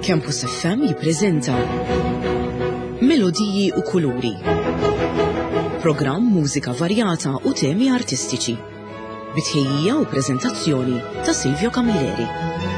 Campus FM jippreżenta Melodiji u Kuluri. Programm mużika varjata u temi artistiċi. Bitħejjija u preżentazzjoni ta' Silvio Camilleri.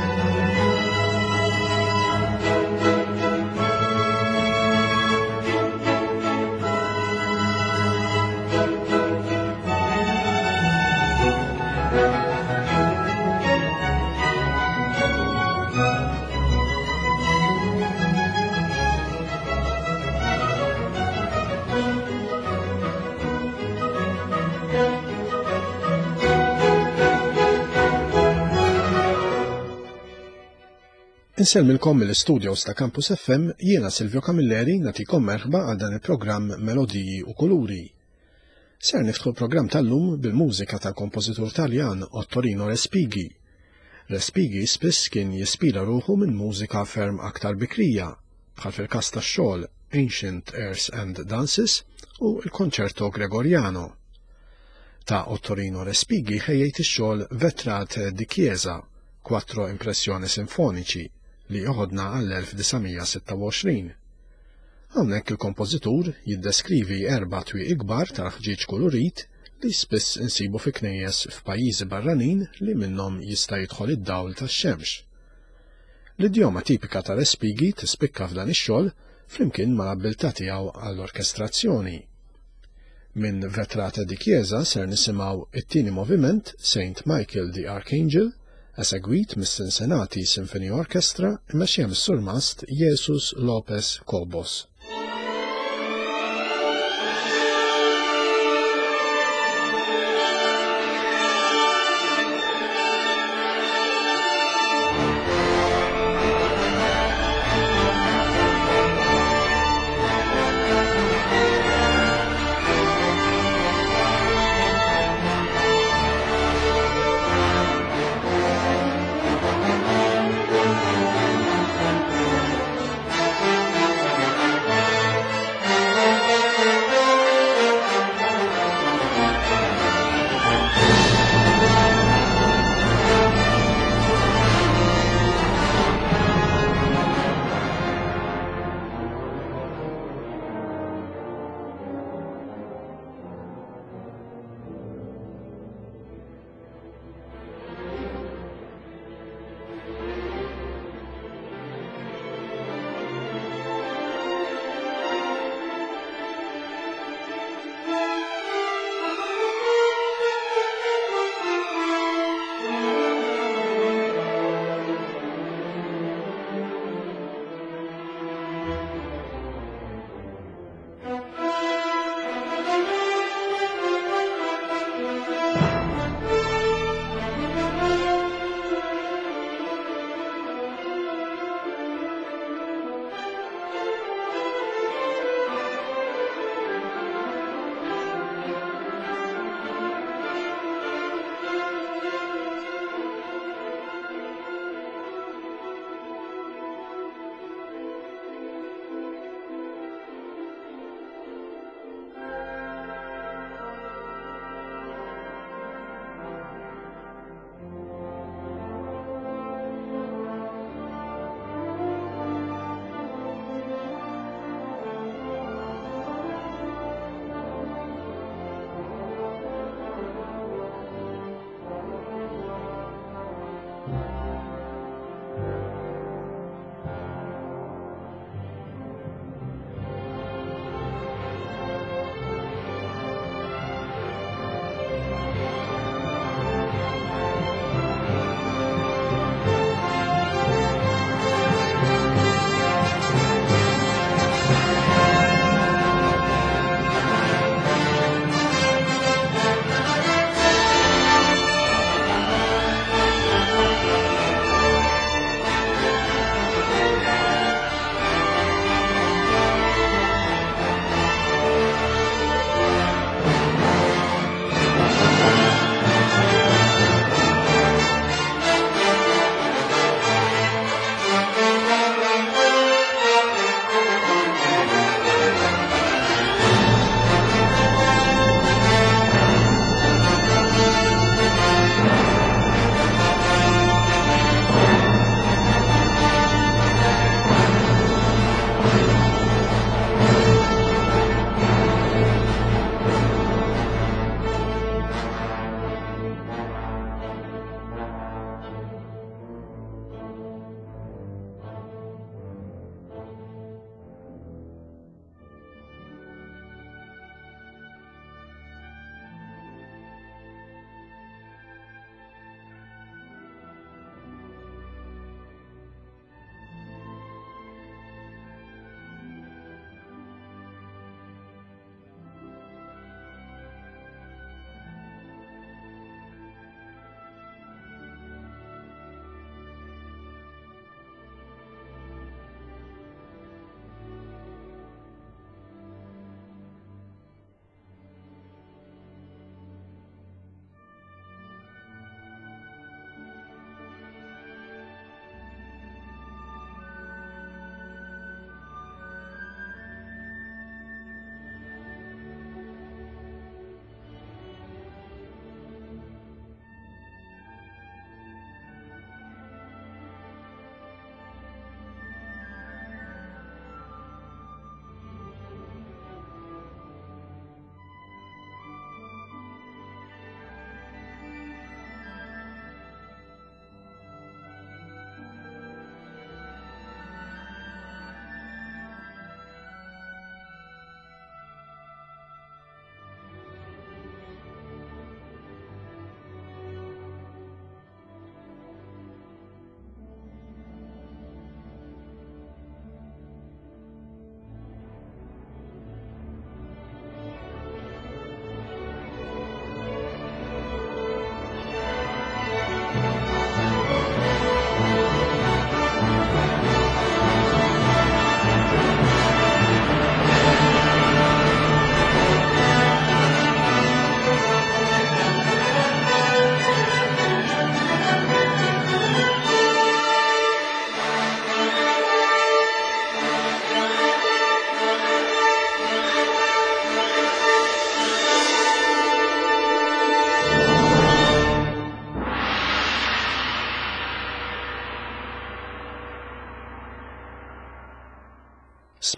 Insellmilkom mill-studios ta' Campus FM, jiena Silvio Camilleri nagħtikom merħba għal dan il-programm Melodiji u Kuluri. Ser niftħu l-programm tal-lum bil-mużika tal-kompożitur Taljan Ottorino Respighi. Respighi spiss kien jispira ruħu minn mużika ferm aktar bikrija, bħal fil-każ tax-xogħol Ancient Airs and Dances u l-Konċerto Gregoriano. Ta' Ottorino Respighi ħejjejt ix-xogħol Vetrate di Chiesa, 4 impressjoni sinfoniċi, li joħodna għall-1926. Hawnhekk il-kompożitur jiddeskrivi 4 twieq ikbar tal-ħġieġ kulurit li spiss insibu fi knejjes f'pajjiżi barranin li minnhom jista' jidħol id-dawl tax-xemx. L-idjoma tipika ta' Respighi tispikka f'dan ix-xogħol flimkien mal-abilità tiegħu għall-orkestrazzjoni. Minn Vetrate di Chiesa ser nisimgħu it-tieni moviment Saint Michael the Archangel, esegwit mis-Cincinnati Symphony Orchestra imexxija mis-surmast Jesus Lopez Cobos.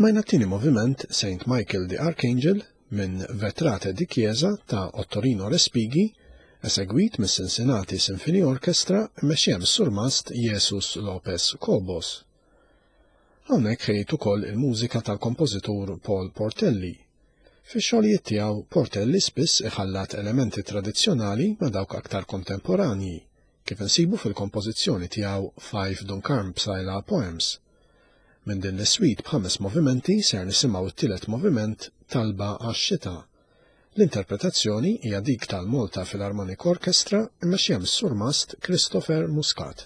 Smajna t-tieni moviment St. Michael the Archangel minn Vetrate di Chiesa ta' Ottorino Respighi, esegwit mis Cincinnati Symphony Orchestra mexjem surmast Jesus Lopez Cobos. Hawnhekk ħejt ukoll il-mużika tal-kompożitur Paul Portelli. Fix-xogħlijiet tiegħu Portelli spiss iħallat elementi tradizzjonali ma' dawk aktar kontemporanji, kif insibu fil-kompożizzjoni tiegħu Five Duncarm Psala Poems. Minn din l-iswit b'5 movimenti ser nisimgħu t-tielet moviment Talba għax-xita. L-interpretazzjoni hija dik tal-Malta Philharmonic Orchestra mmexxija mis-surmast Christopher Muscat.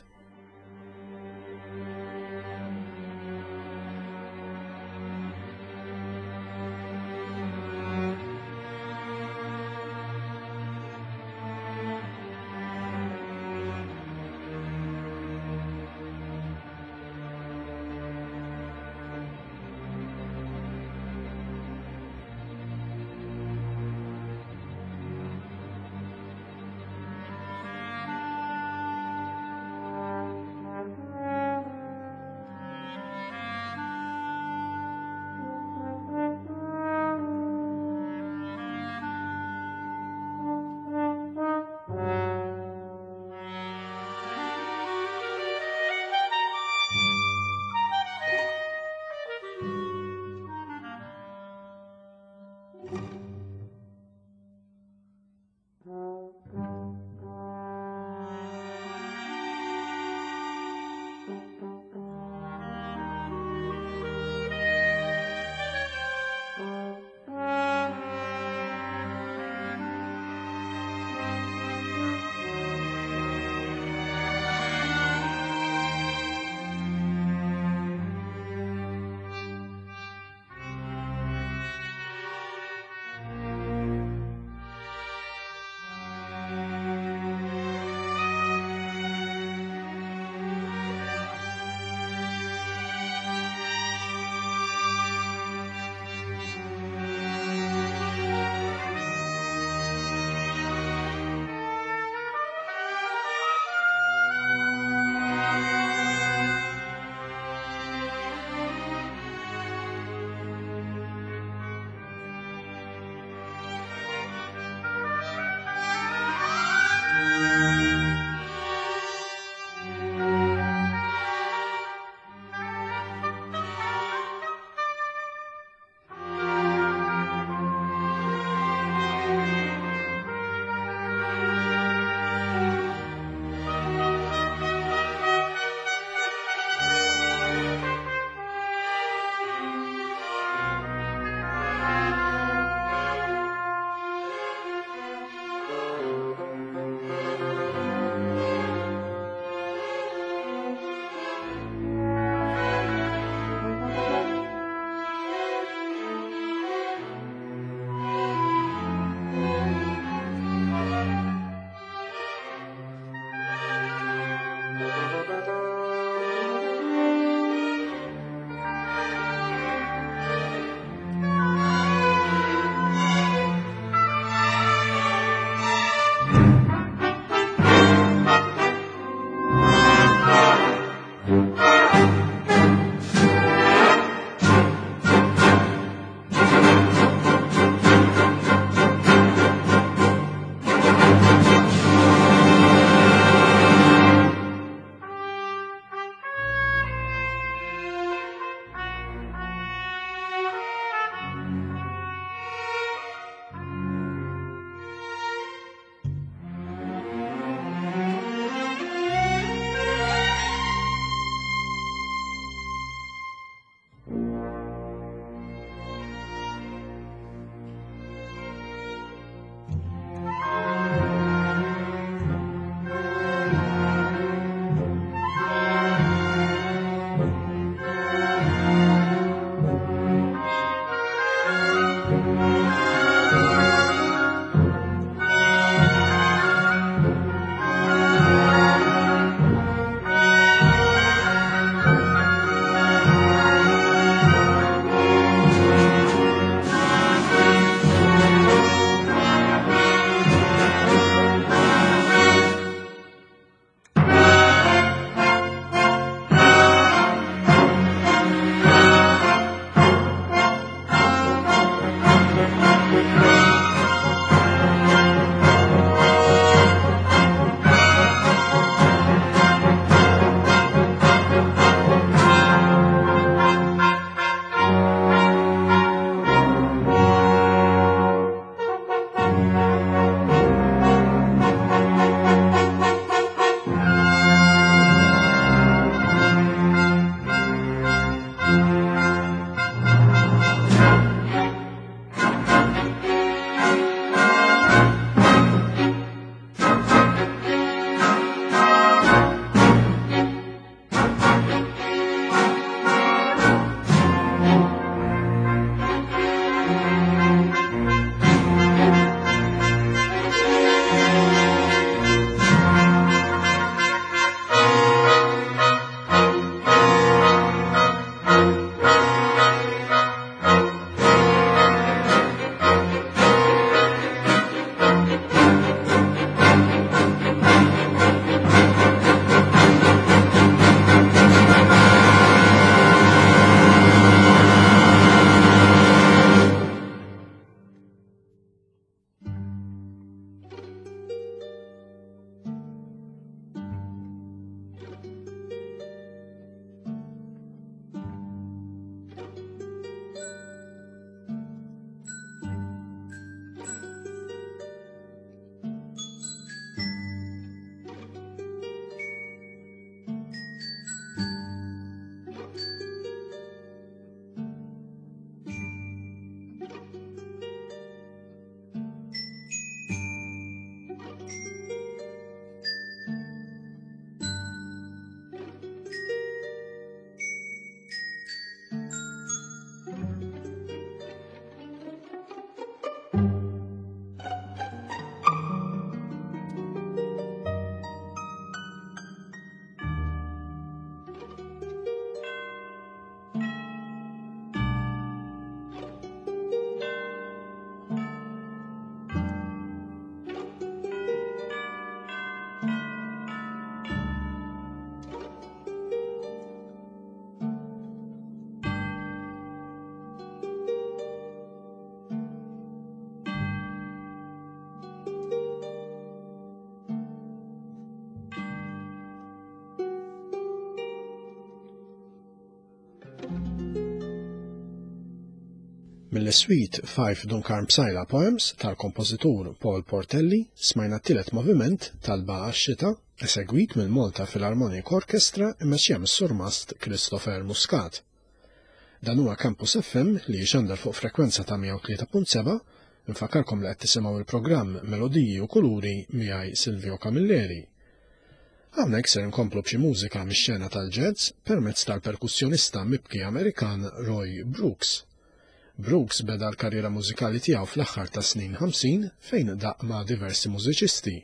Mill-Suite 5 Dunkarm Psajla Poems tal-kompożitur Paul Portelli smajna t-tielet moviment tal-Ba għax-xita esegwit mill-Malta Philharmonic Orchestra immexxija mis-surmast Christopher Muscat. Dan huwa Campus FM li jxandar fuq frekwenza ta' 103.7, infakarkom li qed tisimgħu il-programm Melodiji u Kuluri miegħi Silvio Camilleri. Hawnhekk ser inkomplu b'xi mużika mix-xena tal-jazz permezz tal-perkussjonista mibki Amerikan Roy Brooks. Brooks beda l-karriera mużikali tiegħu fl-aħħar ta' snin 50 fejn daq ma' diversi mużiċisti.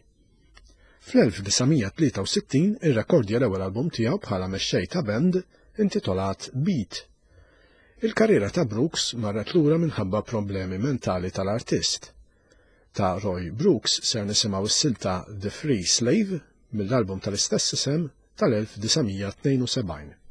Fl-1963 irrekordja l-ewwel album tiegħu bħala mexxej ta' band intitolat Beat. Il-karriera ta' Brooks marret lura minħabba problemi mentali tal-artist. Ta' Roy Brooks ser nisimgħu s-silta The Free Slave mill-album tal-istess isem tal-1972.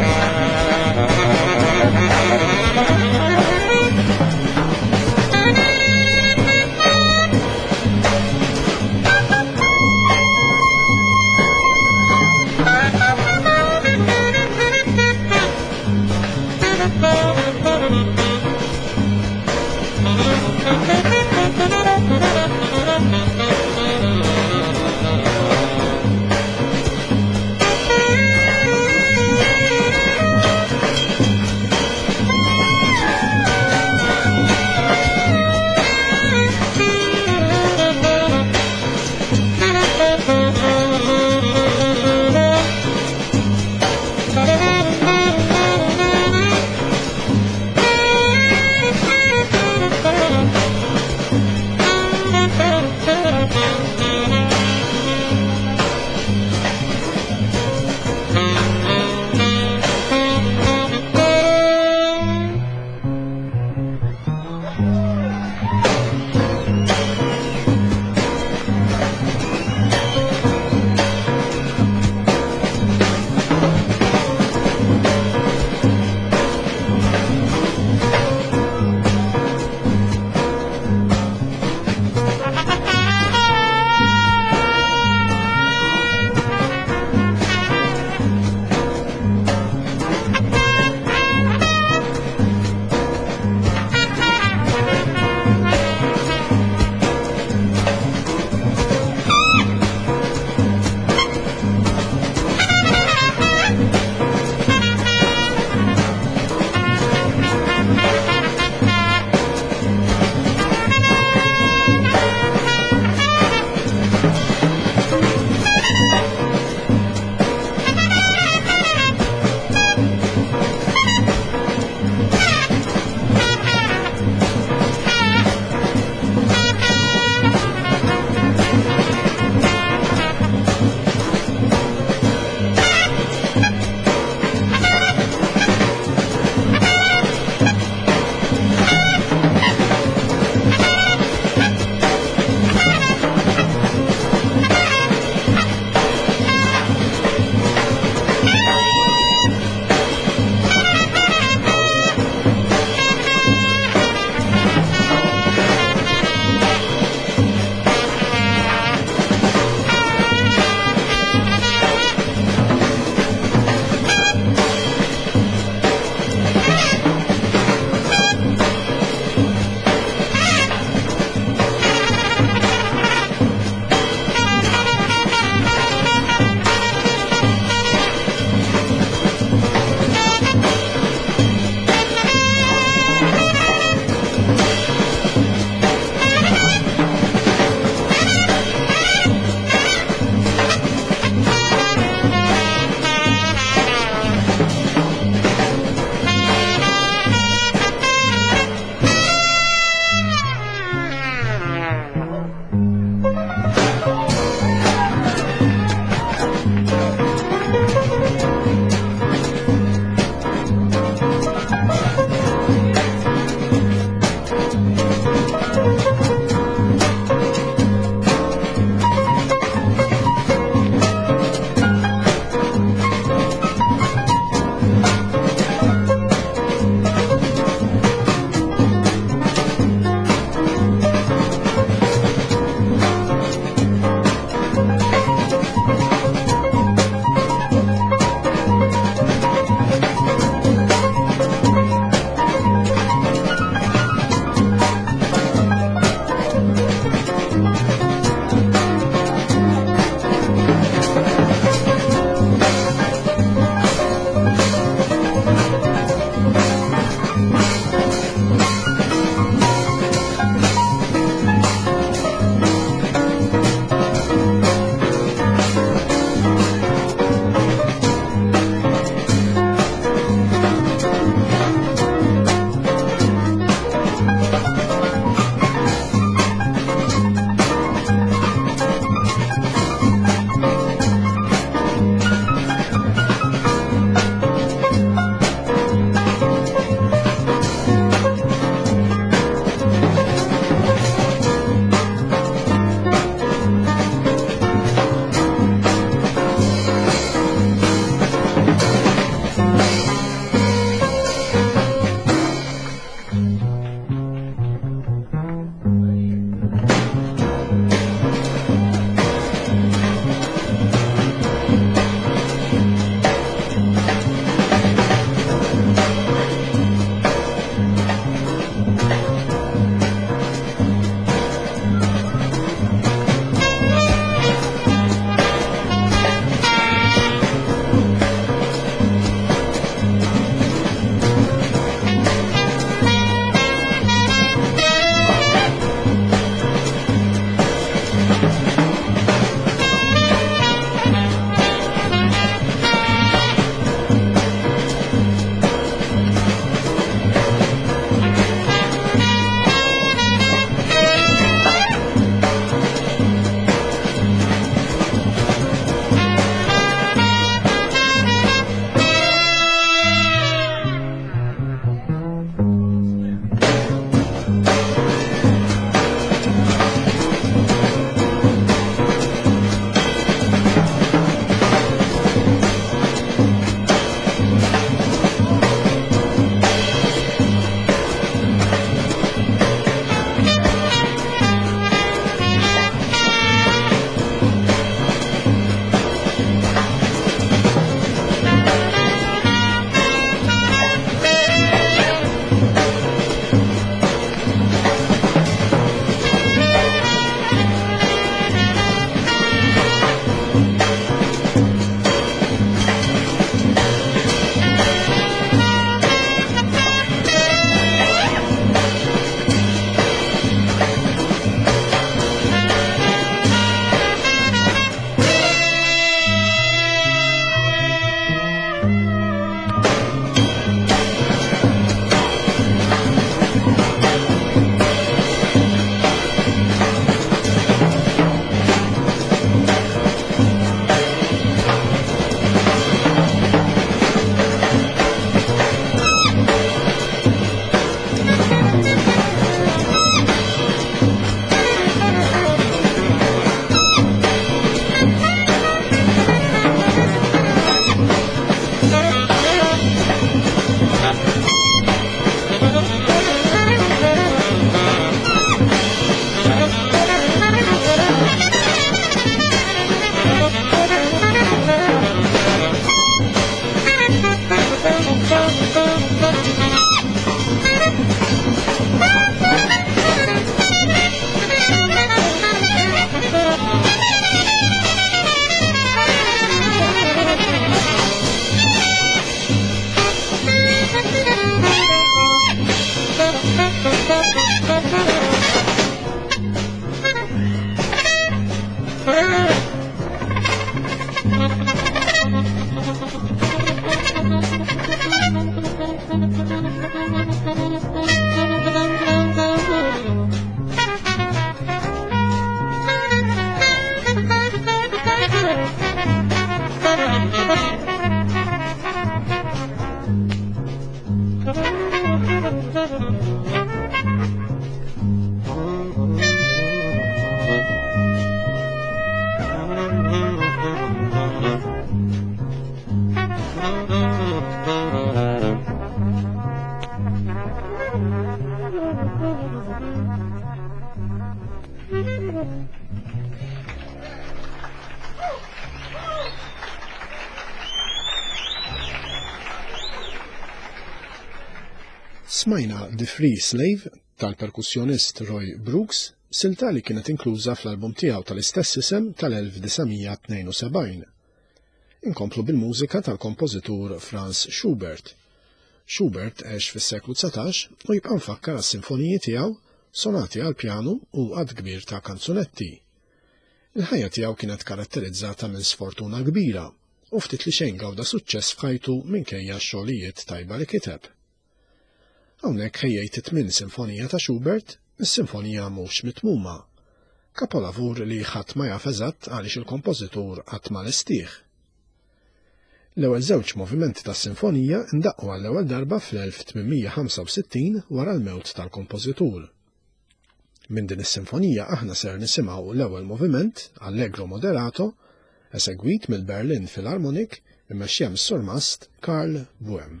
Smajna The Free Slave tal-perkussjonist Roy Brooks, silta li kienet inkluża fl-album tiegħu tal-istess isem tal-1972. Inkomplu bil-mużika tal-kompożitur Franz Schubert. Schubert għex fis-seklu 19 u jibqa' mfakkar għas-sinfoniji tiegħu, sonati għal pjanu u għad kbir ta' kanzunetti. Il-ħajja tiegħu kienet karatterizzata minn sfortuna kbira u ftit li xejn gawda suċċess f'ħajtu minkejja x-xogħlijiet tajba li kiteb. Hawnhekk ħejjejt it-tmien sinfonija ta' Schubert, is-sinfonija mhux mitmuma, kapolavur li ħadd ma jaf eżatt għaliex il-kompożitur qatt ma lestih. L-ewwel żewġ movimenti tas-sinfonija ndaqqu għall-ewwel darba fl-1865 wara l-mewt tal-kompożitur. Minn din is-sinfonija aħna ser nisimgħu l-ewwel moviment, Allegro moderato, esegwit mill-Berlin Philharmonic immexxija mis-surmast Karl Böhm.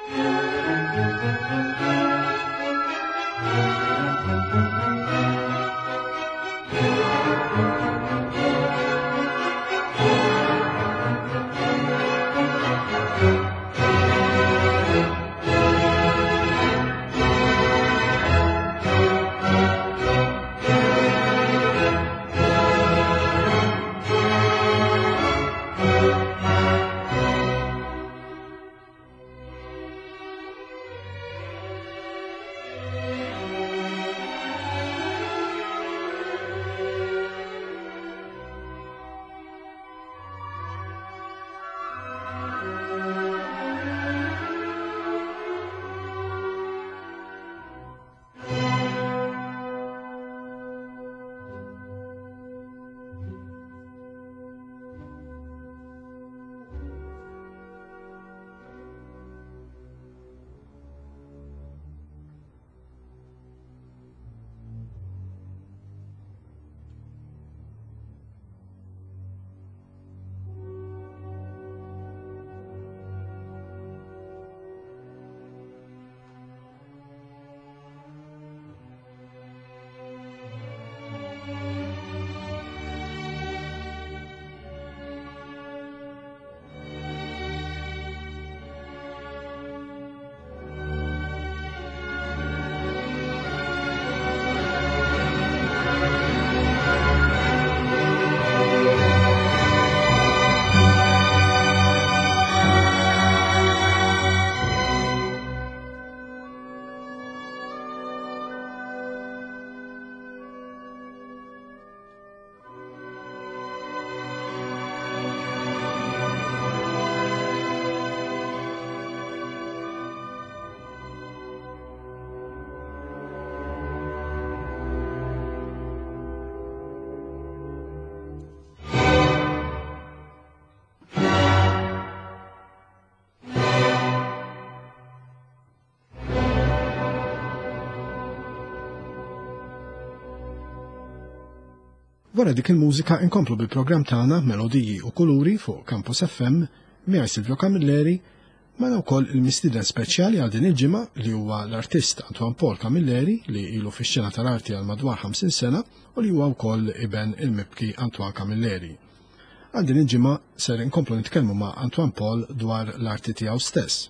Wara dik il-mużika inkomplu bil-programm tagħna Melodiji u Kuluri fuq Campus FM miegħi Silvio Camilleri ma wkoll il-mistieden speċjali għal din il-ġimgħa li huwa l-artist Antoine Paul Camilleri li ilu fix-xena tal-arti għal madwar 50 sena u li huwa wkoll iben il-mibki Antoine Camilleri. Għal din il-ġimgħa ser inkomplu nitkellmu ma' Antoine Paul dwar l-arti tiegħu stess.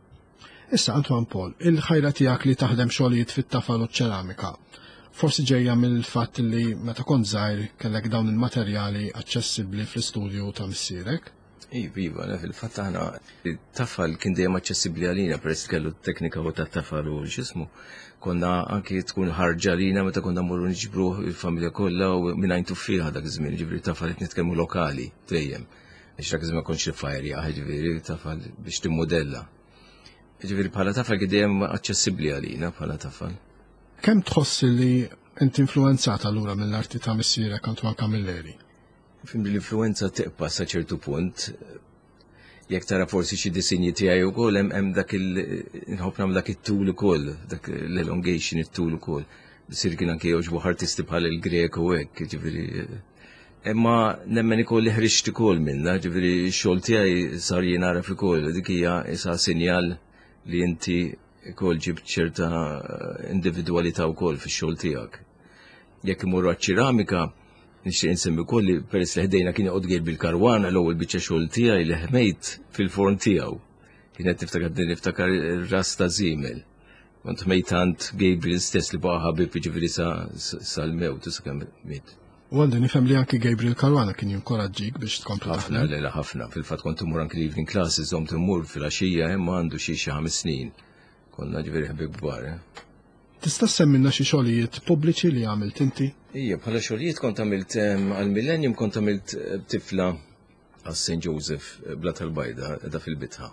Issa Antoine Paul, il-ħajra tiegħek li taħdem xogħlijiet fit-tafal u ċ-ċeramika. Forsi ġejja mill-fatt li meta kont żgħir kellek dawn il-materjali aċċessibbli fl-istudju ta' missierek? Iva, fil-fatt aħna it-tafal kien dejjem aċċessibbli għalina peress kellu t-teknika u tat-tafal u x'ismu. Konna anke tkun ħarġa lina meta konna mmorru niġbru il-familja kollha u mingħajr fiha dak iż-żmien, ġifieri tafal qed nitkellmu lokali dejjem. Għax dak iż-żmien ma kontx il-fajrja, ġifieri tafal biex timmodella. Ġifieri bħala tafal kien dejjem aċċessibbli għalina bħala tafal. Kemm tħossi li inti influenzata allura mill-arti ta' missierek Antoine Camilleri? Fim l-influenza teqpa sa ċertu punt. Jekk tara forsi xi disinji tiegħi wkoll hemm dak nħobb nagħmel dak it-tul ukoll, dak l-elongation it-tul ukoll. Sir kien anke jogħġbu artisti bħal il-Grek u hekk, ġifieri. Imma nemmen ikoll li ħriġt ukoll minnha, ġifieri x-xogħol tiegħi sar jien naraf ukoll, dik hija isa sinjal li inti ikoll ġib ċerta individwalità wkoll fix-xogħol tiegħek. Jekk imorru għaċ-ċeramika, nixtieq insemmi wkoll li peress li ħdejna kien joqgħod bil-karwana l-ewwel biċċa xogħol tiegħi li ħmejt fil-forn tiegħu. Kienet niftakar ir-ras ta' żiemel. Kont ħmejt Gabriel stess li baqa' ħabib jiġifieri sal-mewt sa kemm miet. U għandi nifhem li anke Gabriel Karwana kien jinkoraġġik biex tkompli taħdem. Ħafna, fil-fatt kont imur anke evening classes żomm imur fil-għaxija imma għandu xi 5 snin. Konna ġifieri ħbib kbar. Tista' semmilna xi xogħlijiet pubbliċi li għamilt inti? Ija, bħala xogħlijiet kont għamilt għall-Millennium kont għamilt tifla għas St. Joseph bla tal-Bajda da fil-bitħa.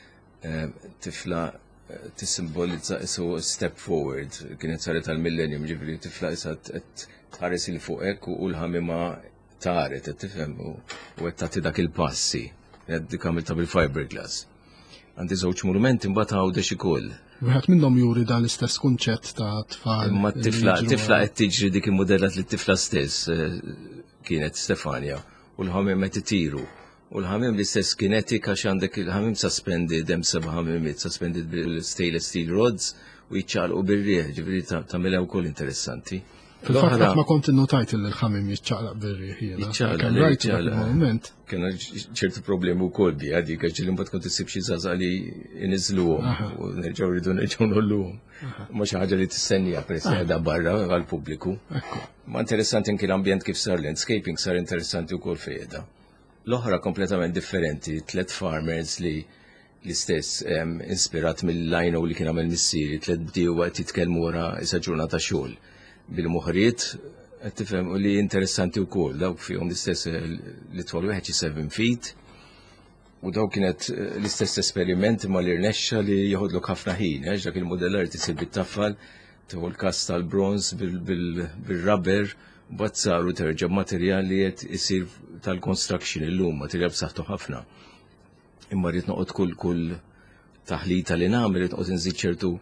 Tifla tissimbolizza isu step forward, kienet saret għall-Millennium, ġifieri tifla issa tħares il fuqek u l-ħamima taret, tifhem u qed tagħti dak il-passi. Dik għamilta bil-fiberglass. Għandi żewġ monumenti mbagħad għawdex ikoll. Wieħed minnhom juri dan l-istess kunċett ta' tfal. Imma tifla qed tiġri dik immodellat li t-tifla stess kienet Stefania u l-ħomem qed itiru U l-ħamim l-istess kinetik għax għandek il-ħamim suspended, hemm seba' ħamimiet suspended bil-stainless steel rods u jiċċaqlqu bir-rieħ, ġifieri tagħmilha wkoll interessanti. Fil-fatt qatt ma kont innotajt li l-ħamim jiċċaqlaq bir-rieħ jiena. Jiċċaqlaq. Kena ċertu problemi wkoll bi għadik għax ġieli mbagħad kont issib xi żgħażagħ li inniżluhom u nerġgħu nolluhom. Ma xi ħaġa li tistennija peress qiegħda barra għall-pubbliku. Ma interessanti anke l-ambjent kif sar landscaping sar interessanti wkoll fejn l-oħra kompletament differenti, 3 farmers li l-istess inspirat mill-lajna u li kien għamel missieri, 3 bdiewa qed jitkellmu wara isa ġurnata xogħol bil-moħħriet qed tifhem u li interessanti wkoll dawk fihom l-istess li twal wieħed 7 feet u dawk kienet l-istess esperiment ma li rnexxa li joħodlok ħafna ħin, dak il-modellar tisir bit-taffal tieħu l-kass tal-bronz bil-rubber Bat saru terġa' materjal li qed isir tal-construction illum, materjal b'saħħtu ħafna. Imma rrid noqgħod kull taħlita li nagħmel rid noqgħod inżid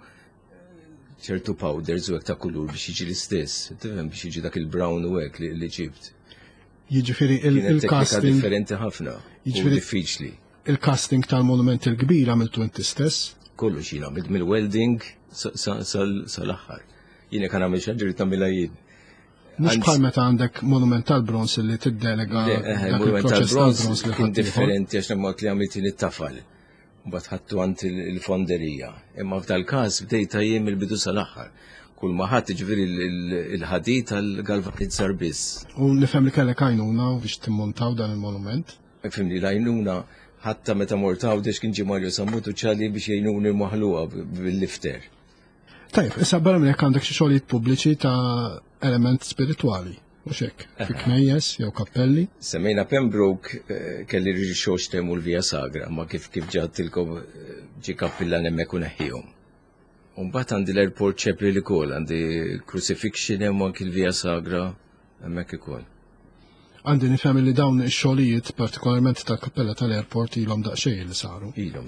ċertu powders u hekk ta' kulur biex jiġi l-istess. Tifhem biex jiġi dak il-brown u hekk li ġibt. Jiġifieri il-casting differenti ħafna u diffiċli. Il-casting tal-monument il-kbir għamiltu inti stess? Kollox jien għamilt mill-welding sal-aħħar. Jien kan għamil xi ħaġa rid tagħmilha jien. Mux bħal meta għandek monument tal-bronz li tiddelega monument tal-bronz kien differenti għax nemot li għamilti l-tafal. Mbagħad ħadtu għand il-fonderija. Imma f'dal-każ bdejta jiem il-bidu sal-aħħar. Kull ma ħadd jiġifieri il-ħadid tal-galvanizzar biss. U nifhem li kellek għajnuna biex timmontaw dan il-monument? Fimni l-għajnuna ħatta meta mortaw dex kien ġie Mario Sammutu ċali biex jgħinuni maħluqa bil-lifter. Tajb, issa barra minn jekk għandek xi xogħlijiet pubbliċi ta' element spirituali, mhux hekk, fi knejjes jew kappelli. Semmejna Pembroke kelli rġi xox temu l-Via Sagra, ma kif ġattilkom ġi kappilla hemmhekk u neħħihom. U mbagħad għandi l-Airport Chapel ukoll, għandi Crucifixion hemm anke l-Via Sagra hemmhekk ukoll. Għandi nifhem li dawn ix-xogħlijiet partikolarment tal-kappella tal-airport ilhom daqsxejn li saru. Ilhom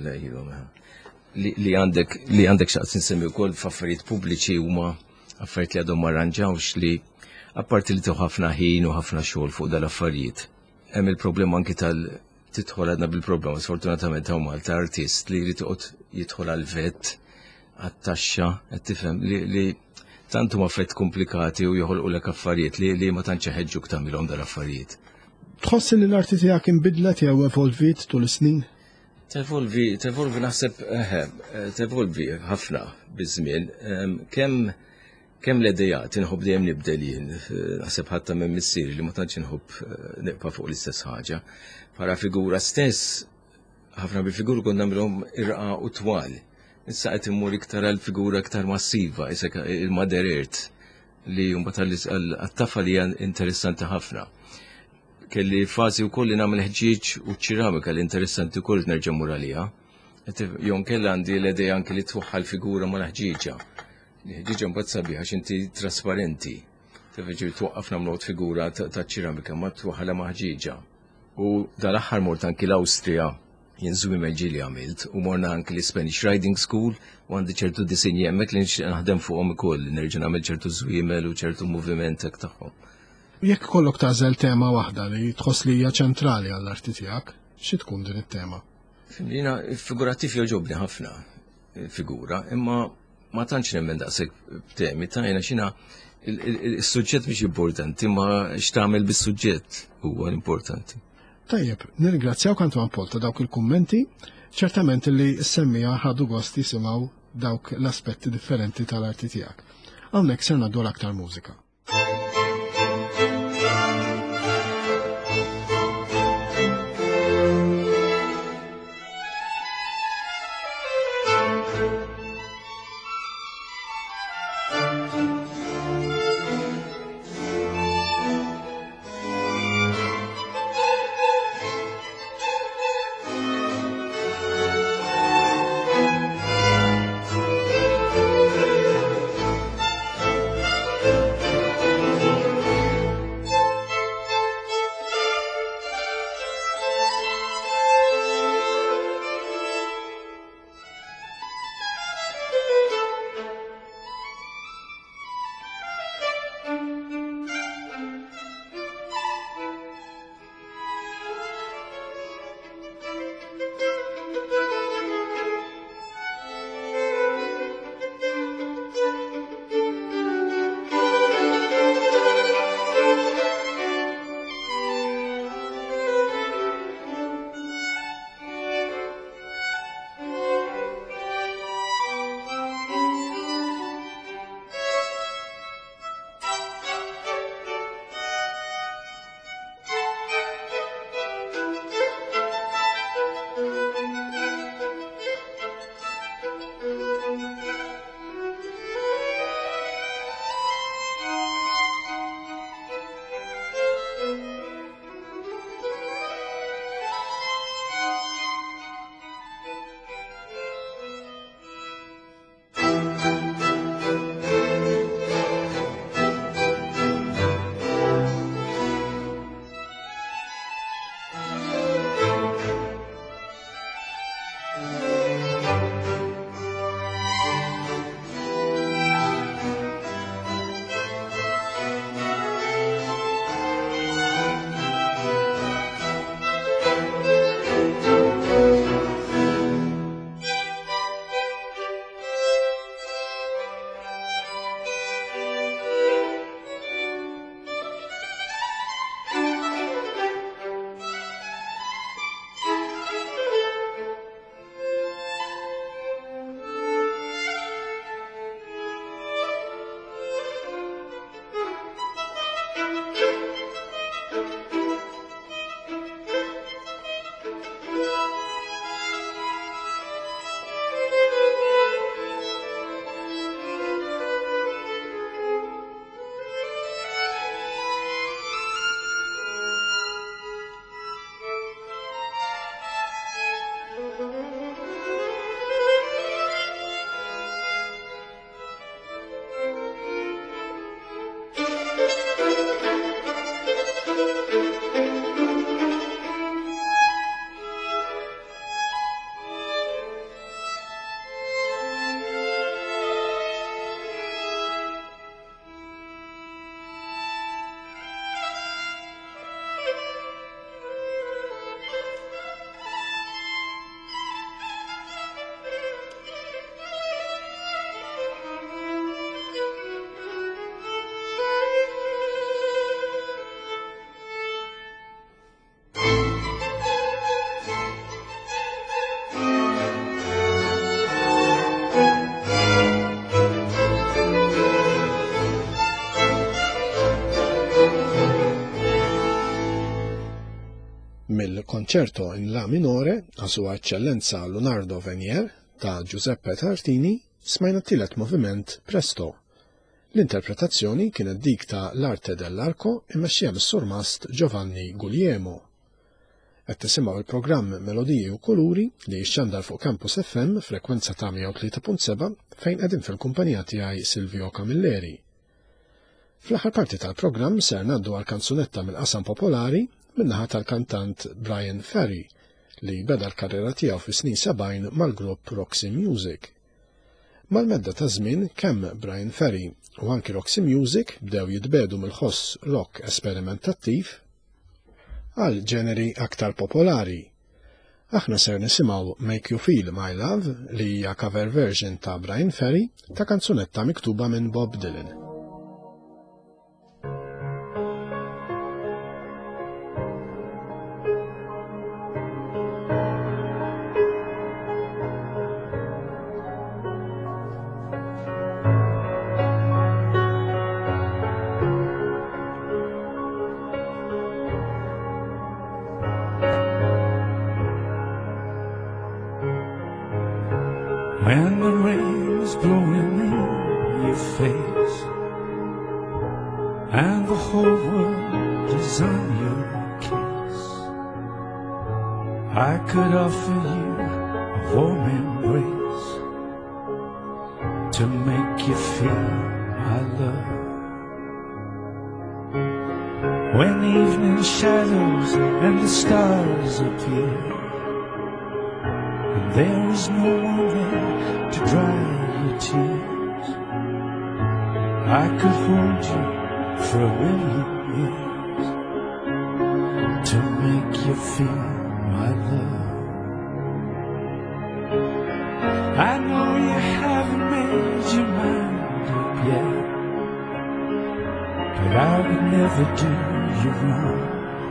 li għandek xaqt insemmi wkoll f'affarijiet pubbliċi huma affarijiet li għadhom ma arranġawx li apparti li tew ħafna ħin u ħafna xogħol fuq dal-affarijiet. Hemm il-problema anki tidħol għadna bil-problema sfortunatament hawn Malta artist li jrid jidħol għall-vet għat-taxxa qed tifhem li tant huma affarijiet komplikati u joħolqulek affarijiet li ma tantx iħeġġuk tagħmilhom dal-affarijiet. Tħossi li l-arti tiegħek inbidlet jew evolvit tul is-snin? Tevolvi naħseb tevolvi ħafna biż-żmien. Kemm l-idejat inħobb dejjem nibdel jien, naħseb ħadd minn missieri li ma tantx inħobb neqpa' fuq l-istess ħaġa. Para figura stess, ħafna bil-figuri konna nagħmilhom irqa' u twal. Issa qed immur iktar għall-figura iktar massiva, isek il-Mother Earth li mbagħad għat-tafal hija interessanti ħafna. Kelli fażi wkoll li nagħmel ħġieġ u ċeramika li interessanti wkoll nerġa' mur għaliha. Jom kellha għandi l-idea anke li twaħħa l-figura mal ħġieġa. Ħġieġa mbagħad sabiħ għax inti trasparenti. Tifeġi twaqqaf nagħmlu figura ta' ċeramika ma twaħħalha ma' ħġieġa. U dal-aħħar mort anke l-Awstrija jien żwiemel ġieli għamilt u morna anke l-Spanish Riding School u għandi ċertu disinji hemmhekk li nixtieq naħdem fuqhom ukoll, nerġa' nagħmel ċertu żwiemel u ċertu moviment hekk tagħhom. Jekk kollok tażel tema waħda li tħoss li hija ċentrali għall-arti tiegħek, xi tkun din it-tema? Jiena figurattiv joġobni ħafna figura, imma ma tantx nemmen daqshekk b'temi tajna xina is-suġġett mhix importanti, imma x'tagħmel bis-suġġett huwa importanti. Tajjeb, nirringrazzjawk Antoine Paul ta' dawk il-kummenti, ċertament li s-semmija ħadu gost jisimgħu dawk l-aspetti differenti tal-arti tiegħek. Hawnhekk ser ngħaddu aktar mużika. Mill-konċerto in La minore għal Sua Eccellenza Leonardo Venier ta' Giuseppe Tartini smajna t-tielet moviment Presto. L-interpretazzjoni kienet dik ta' L'arte dell'arco immexxija mis-surmast Giovanni Guglielmo. Qed tisimgħu il-programm Melodiji u Kuluri li jixxandar fuq Campus FM frekwenza ta' 103.7 fejn qegħdin fil-kumpanija tiegħi Silvio Camilleri. Fl-aħħar parti tal-programm ser ngħaddu għal kanzunetta mill-qasam popolari min-naħa tal-kantant Bryan Ferry li beda l-karriera tiegħu fis-snin 70 mal-grupp Roxy Music. Mal-medda ta' żmien kemm Bryan Ferry u anki Roxy Music bdew jitbedu mill-ħoss rock esperimentattiv għal ġeneri aktar popolari. Aħna ser nisimgħu Make You Feel My Love li hija cover version ta' Bryan Ferry ta' kanzunetta miktuba minn Bob Dylan. When the rain is blowing in your face and the whole world is on your case, I could offer you a warm embrace to make you feel my love. When evening shadows and the stars appear, there is no one there to dry your tears, I could hold you for a million years to make you feel my love. I know you haven't made your mind up yet, but I would never do you wrong.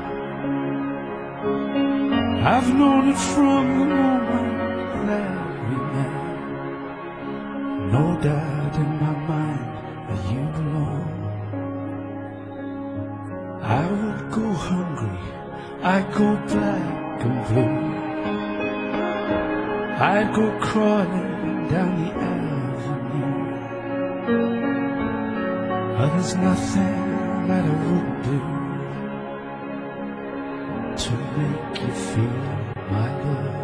I've known it from the moment that we met, no doubt in my mind that you belong. I would go hungry, I'd go black and blue, I'd go crawling down the avenue, but there's nothing that I wouldn't do to make you feel my love.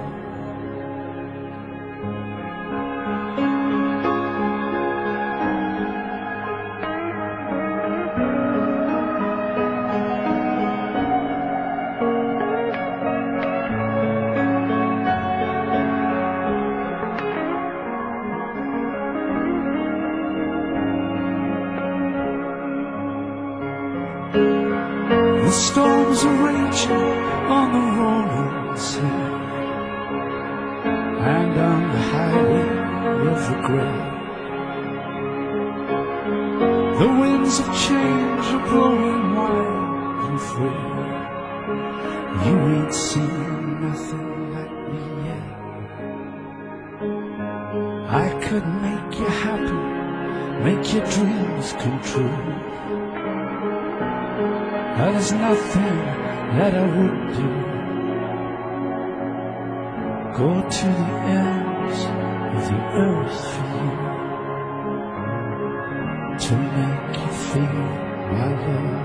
winds are raging on the rolling sea, and on the highway of regret, the winds of change are blowing wild and free. You ain't seen nothing like me yet. I could make you happy, make your dreams come true. There's nothing that I would do. Go to the ends of the earth for you, to make you feel my love.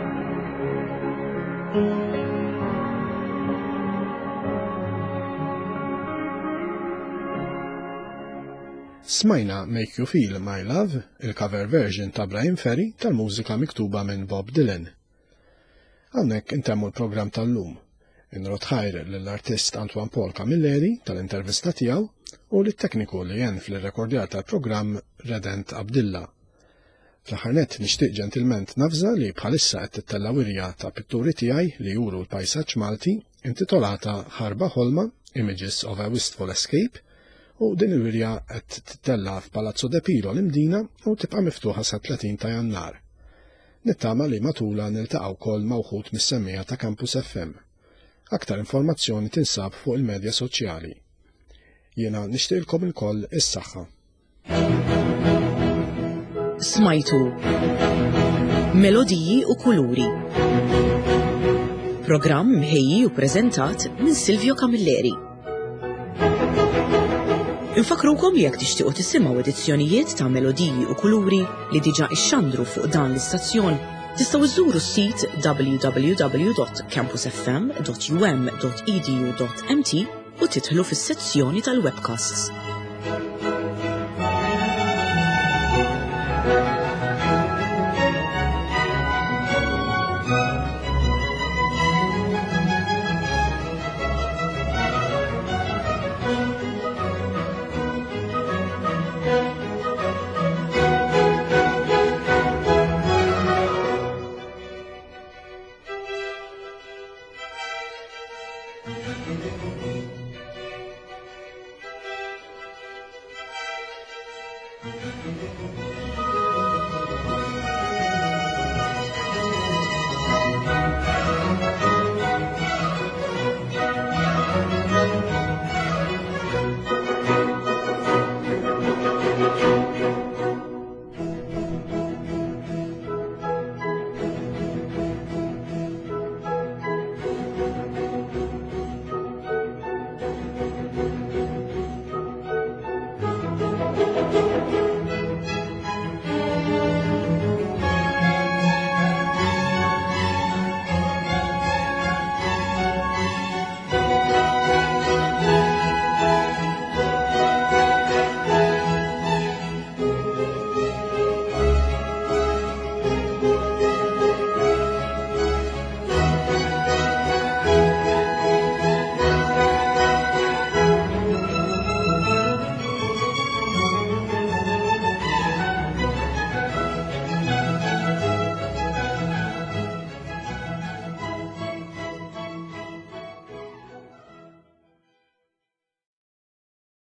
Smajna Make You Feel My Love, il-cover version ta' Brian Ferry tal-mużika miktuba minn Bob Dylan. Hawnhekk intemmu l-programm tal-lum. Inrotħajr l-artist Antoine Paul Camilleri tal-intervista tiegħu u l-tekniku li jen fil-rekordjar tal-programm Redent Abdilla. Fl-aħħar nett nixtieq ġentilment nafża li bħalissa qed tittella wirja ta' pitturi tiegħi li juru l-pajsaġġ Malti intitolata Ħarba Ħolma, Images of a Wistful Escape, u din il-wirja qed tittella f'Palazzo De Piro l-Imdina u tibqa' miftuħa sa 30 ta' Jannar. Nittama li matula niltaqgħu wkoll ma' wħud mis-semmija ta' Campus FM. Aktar informazzjoni tinsab fuq il-medja soċjali. Jiena nixtieqilkom ilkoll is-saħħa. Smajtu Melodiji u Kuluri. Programm mħejji u preżentat minn Silvio Camilleri. Infakrukom li jekk tixtiequ tisimgħu edizzjonijiet ta' Melodiji u Kuluri li diġà ixxandru fuq dan l-istazzjon, tistgħu iżżuru s-sit www.campusfm.um.edu.mt u tidħlu fis-sezzjoni tal-webcasts.